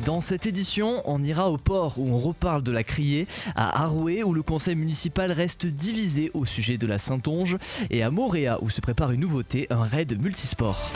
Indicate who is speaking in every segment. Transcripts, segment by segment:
Speaker 1: Dans cette édition, on ira au port où on reparle de la criée, à Arouet où le conseil municipal reste divisé au sujet de la Saintonge et à Moréa où se prépare une nouveauté, un raid multisport.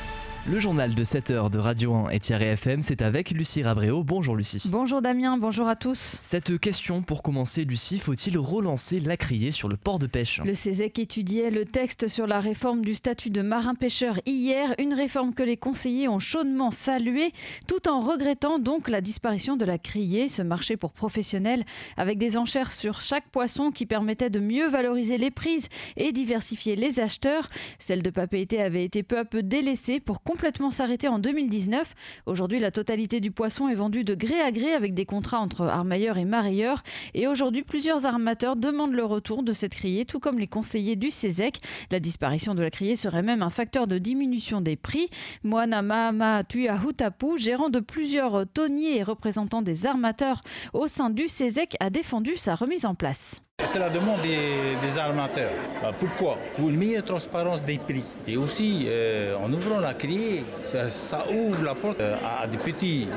Speaker 1: Le journal de 7h de Radio 1 et Thierry FM, c'est avec Lucie Rabréau. Bonjour Lucie.
Speaker 2: Bonjour Damien, bonjour à tous.
Speaker 1: Cette question pour commencer, Lucie, faut-il relancer la criée sur le port de pêche ?
Speaker 2: Le CESEC étudiait le texte sur la réforme du statut de marin-pêcheur hier, une réforme que les conseillers ont chaudement saluée, tout en regrettant donc la disparition de la criée, ce marché pour professionnels avec des enchères sur chaque poisson qui permettait de mieux valoriser les prises et diversifier les acheteurs. Celle de Papeete avait été peu à peu délaissée pour complètement s'arrêter en 2019. Aujourd'hui, la totalité du poisson est vendue de gré à gré avec des contrats entre armailleurs et marailleurs. Et aujourd'hui, plusieurs armateurs demandent le retour de cette criée, tout comme les conseillers du CESEC. La disparition de la criée serait même un facteur de diminution des prix. Moana Mahama Tuahutapu, gérant de plusieurs tonniers et représentant des armateurs au sein du CESEC, a défendu sa remise en place.
Speaker 3: C'est la demande des armateurs. Pourquoi ? Pour une meilleure transparence des prix. Et aussi, en ouvrant la criée, ça ouvre la porte à des petits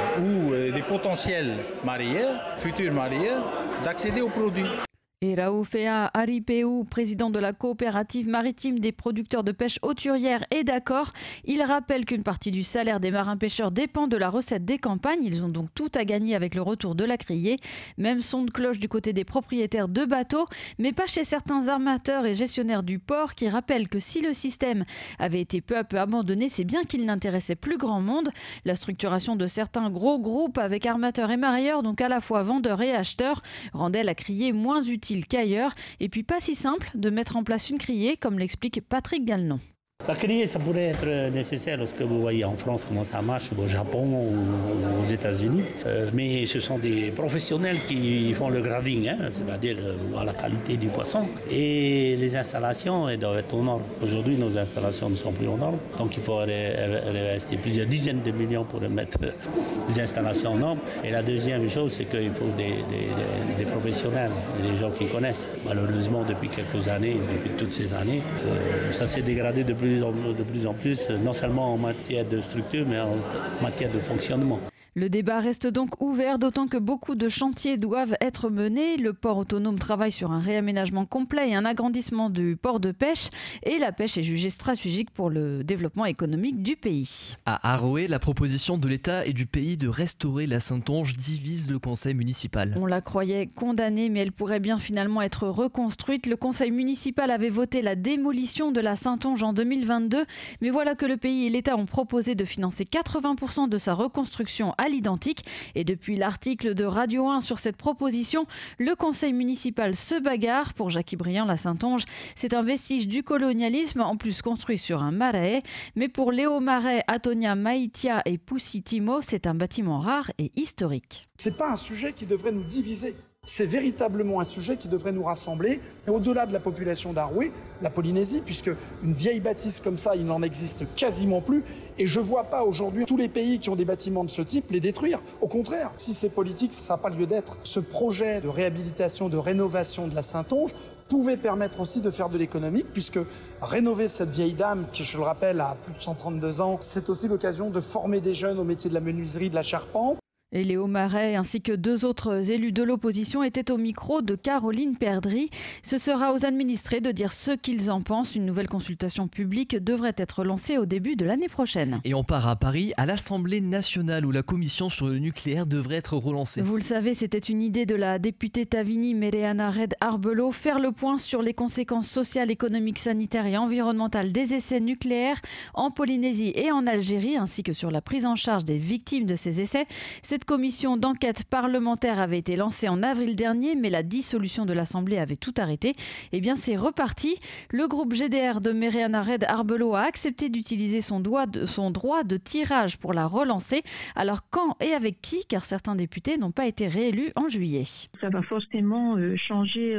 Speaker 3: ou des potentiels marieurs, futurs marieurs, d'accéder aux produits.
Speaker 2: Et Raoufea Aripeu, président de la coopérative maritime des producteurs de pêche hauturière, est d'accord. Il rappelle qu'une partie du salaire des marins-pêcheurs dépend de la recette des campagnes. Ils ont donc tout à gagner avec le retour de la criée. Même son de cloche du côté des propriétaires de bateaux, mais pas chez certains armateurs et gestionnaires du port qui rappellent que si le système avait été peu à peu abandonné, c'est bien qu'il n'intéressait plus grand monde. La structuration de certains gros groupes avec armateurs et marieurs, donc à la fois vendeurs et acheteurs, rendait la criée moins utile qu'ailleurs, et puis pas si simple de mettre en place une criée, comme l'explique Patrick Galnon.
Speaker 4: La criée, ça pourrait être nécessaire lorsque vous voyez en France comment ça marche, au Japon ou aux États-Unis. Mais ce sont des professionnels qui font le grading, c'est-à-dire voir la qualité du poisson. Et les installations elles doivent être aux normes. Aujourd'hui, nos installations ne sont plus aux normes. Donc il faut rester plusieurs dizaines de millions pour mettre les installations aux normes. Et la deuxième chose, c'est qu'il faut des professionnels, des gens qui connaissent. Malheureusement, depuis quelques années, depuis toutes ces années, ça s'est dégradé de plus en plus, non seulement en matière de structure, mais en matière de fonctionnement.
Speaker 2: Le débat reste donc ouvert, d'autant que beaucoup de chantiers doivent être menés. Le port autonome travaille sur un réaménagement complet et un agrandissement du port de pêche. Et la pêche est jugée stratégique pour le développement économique du pays.
Speaker 1: À Arouet, la proposition de l'État et du pays de restaurer la Saintonge divise le conseil municipal.
Speaker 2: On la croyait condamnée, mais elle pourrait bien finalement être reconstruite. Le conseil municipal avait voté la démolition de la Saintonge en 2022. Mais voilà que le pays et l'État ont proposé de financer 80% de sa reconstruction à l'identique. Et depuis l'article de Radio 1 sur cette proposition, le conseil municipal se bagarre. Pour Jackie Briand, la Saintonge, c'est un vestige du colonialisme, en plus construit sur un marais. Mais pour Léo Marais, Atonia Maitia et Poussitimo, c'est un bâtiment rare et historique.
Speaker 5: C'est pas un sujet qui devrait nous diviser. C'est véritablement un sujet qui devrait nous rassembler, et au-delà de la population d'Arouet, la Polynésie, puisque une vieille bâtisse comme ça, il n'en existe quasiment plus. Et je ne vois pas aujourd'hui tous les pays qui ont des bâtiments de ce type les détruire. Au contraire, si c'est politique, ça n'a pas lieu d'être. Ce projet de réhabilitation, de rénovation de la Saintonge pouvait permettre aussi de faire de l'économique, puisque rénover cette vieille dame, qui je le rappelle a plus de 132 ans, c'est aussi l'occasion de former des jeunes au métier de la menuiserie, de la charpente.
Speaker 2: Et Léo Marais ainsi que deux autres élus de l'opposition étaient au micro de Caroline Perdry. Ce sera aux administrés de dire ce qu'ils en pensent. Une nouvelle consultation publique devrait être lancée au début de l'année prochaine.
Speaker 1: Et on part à Paris, à l'Assemblée nationale où la commission sur le nucléaire devrait être relancée.
Speaker 2: Vous le savez, c'était une idée de la députée Tavini Mereana Red Arbelo, faire le point sur les conséquences sociales, économiques, sanitaires et environnementales des essais nucléaires en Polynésie et en Algérie, ainsi que sur la prise en charge des victimes de ces essais. Cette commission d'enquête parlementaire avait été lancée en avril dernier, mais la dissolution de l'Assemblée avait tout arrêté. Eh bien, c'est reparti. Le groupe GDR de Mereana Red Arbelo a accepté d'utiliser son droit de tirage pour la relancer. Alors, quand et avec qui ? Car certains députés n'ont pas été réélus en juillet.
Speaker 6: Ça va forcément changer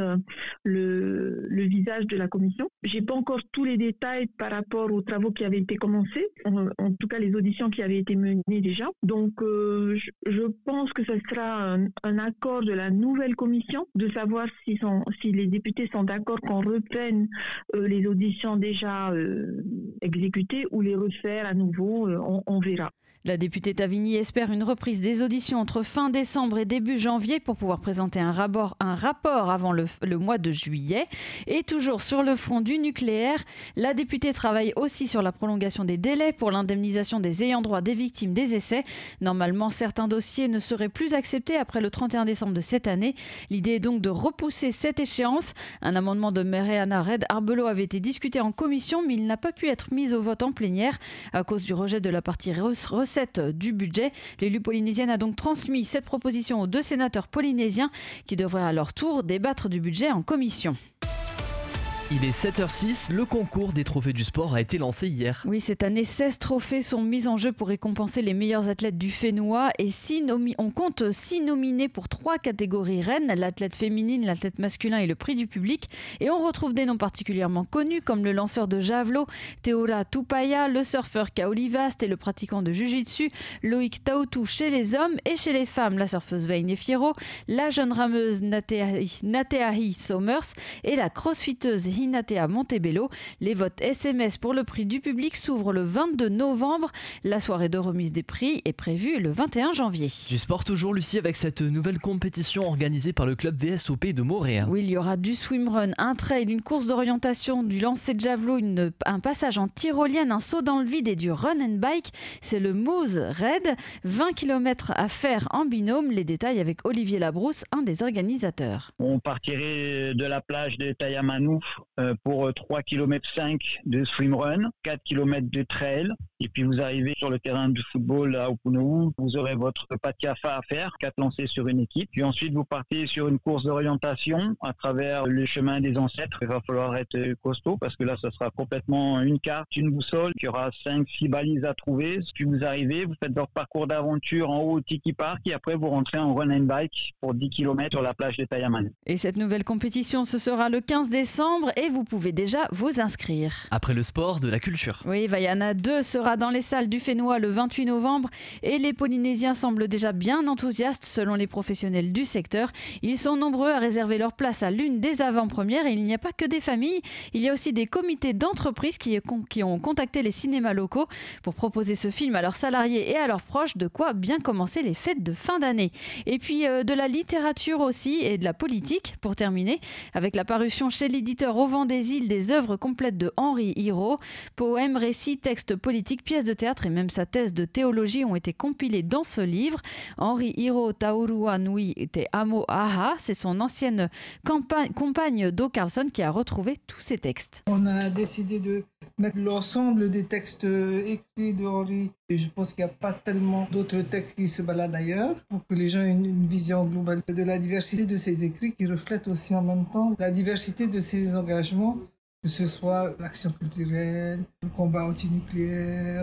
Speaker 6: le visage de la commission. Je n'ai pas encore tous les détails par rapport aux travaux qui avaient été commencés, en tout cas les auditions qui avaient été menées déjà. Donc, je pense que ce sera un accord de la nouvelle commission de savoir si les députés sont d'accord qu'on reprenne les auditions déjà exécutées ou les refaire à nouveau, on verra.
Speaker 2: La députée Tavini espère une reprise des auditions entre fin décembre et début janvier pour pouvoir présenter un rapport avant le mois de juillet. Et toujours sur le front du nucléaire, la députée travaille aussi sur la prolongation des délais pour l'indemnisation des ayants droit des victimes des essais. Normalement, certains dossiers ne seraient plus acceptés après le 31 décembre de cette année. L'idée est donc de repousser cette échéance. Un amendement de Mariana Red-Arbelot avait été discuté en commission, mais il n'a pas pu être mis au vote en plénière à cause du rejet de la partie recette du budget. L'élu polynésienne a donc transmis cette proposition aux 2 sénateurs polynésiens qui devraient à leur tour débattre du budget en commission.
Speaker 1: Il est 7h06, le concours des trophées du sport a été lancé hier.
Speaker 2: Oui, cette année, 16 trophées sont mis en jeu pour récompenser les meilleurs athlètes du Fénois et on compte 6 nominés pour 3 catégories reines, l'athlète féminine, l'athlète masculin et le prix du public. Et on retrouve des noms particulièrement connus comme le lanceur de javelot Teora Tupaya, le surfeur Kaolivast et le pratiquant de Jiu-Jitsu Loïc Taotou chez les hommes, et chez les femmes, la surfeuse Veine Fierro, la jeune rameuse Nateahi Somers et la crossfiteuse Hinatea Montebello. Les votes SMS pour le prix du public s'ouvrent le 22 novembre. La soirée de remise des prix est prévue le 21 janvier.
Speaker 1: Du sport toujours, Lucie, avec cette nouvelle compétition organisée par le club VS au Pays de Mooréa.
Speaker 2: Oui, il y aura du swimrun, un trail, une course d'orientation, du lancer de javelot, un passage en tyrolienne, un saut dans le vide et du run and bike. C'est le Moose Raid, 20 km à faire en binôme. Les détails avec Olivier Labrousse, un des organisateurs.
Speaker 7: On partirait de la plage de Tayamanouf pour 3,5 km de swimrun, 4 km de trail, et puis vous arrivez sur le terrain de football à Opunohu, vous aurez votre pas de CAFA à faire, 4 lancers sur une équipe, puis ensuite vous partez sur une course d'orientation à travers le chemin des ancêtres. Il va falloir être costaud parce que là ça sera complètement une carte, une boussole, il y aura 5-6 balises à trouver, puis vous arrivez, vous faites votre parcours d'aventure en haut au Tiki Park et après vous rentrez en run and bike pour 10 km sur la plage de Tayaman.
Speaker 2: Et cette nouvelle compétition, ce sera le 15 décembre et vous pouvez déjà vous inscrire.
Speaker 1: Après le sport, de la culture.
Speaker 2: Oui, Vaiana 2 sera dans les salles du Fénois le 28 novembre et les Polynésiens semblent déjà bien enthousiastes selon les professionnels du secteur. Ils sont nombreux à réserver leur place à l'une des avant-premières et il n'y a pas que des familles. Il y a aussi des comités d'entreprise qui ont contacté les cinémas locaux pour proposer ce film à leurs salariés et à leurs proches, de quoi bien commencer les fêtes de fin d'année. Et puis de la littérature aussi et de la politique pour terminer avec la parution chez l'éditeur Au Vent des Îles des œuvres complètes de Henri Hirault. Poèmes, récits, textes politiques, pièces de théâtre et même sa thèse de théologie ont été compilés dans ce livre. Henri Hirault Taurua Nui Te Amo Aha, c'est son ancienne compagne Do Carlson qui a retrouvé tous ces textes.
Speaker 8: On a décidé de mettre l'ensemble des textes écrits de Henri. Et je pense qu'il n'y a pas tellement d'autres textes qui se baladent ailleurs pour que les gens aient une vision globale de la diversité de ses écrits qui reflète aussi en même temps la diversité de ses engagements, que ce soit l'action culturelle, le combat antinucléaire,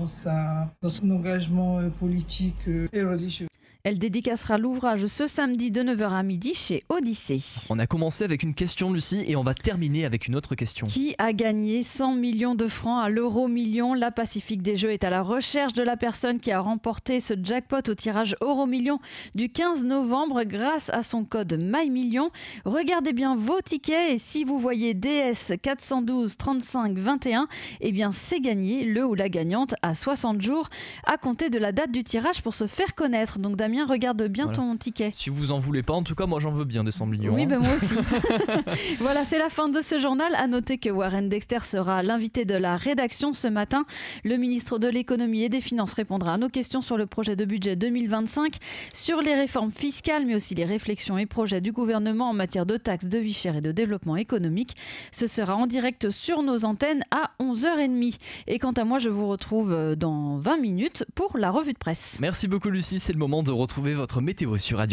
Speaker 8: dans son engagement politique et religieux.
Speaker 2: Elle dédicacera l'ouvrage ce samedi de 9h à midi chez Odyssée.
Speaker 1: On a commencé avec une question, Lucie, et on va terminer avec une autre question.
Speaker 2: Qui a gagné 100 millions de francs à l'euro-million ? La Pacifique des Jeux est à la recherche de la personne qui a remporté ce jackpot au tirage euro-million du 15 novembre grâce à son code MyMillion. Regardez bien vos tickets et si vous voyez DS 412 35 21, eh bien c'est gagné. Le ou la gagnante a 60 jours à compter de la date du tirage pour se faire connaître. Donc Damien, regarde bien ton ticket.
Speaker 1: Si vous en voulez pas, en tout cas, moi j'en veux bien des 100 millions.
Speaker 2: Oui, ben moi aussi. Voilà, c'est la fin de ce journal. À noter que Warren Dexter sera l'invité de la rédaction ce matin. Le ministre de l'économie et des finances répondra à nos questions sur le projet de budget 2025, sur les réformes fiscales, mais aussi les réflexions et projets du gouvernement en matière de taxes, de vie chère et de développement économique. Ce sera en direct sur nos antennes à 11h30. Et quant à moi, je vous retrouve dans 20 minutes pour la revue de presse.
Speaker 1: Merci beaucoup, Lucie. C'est le moment de retrouver votre météo sur Radio.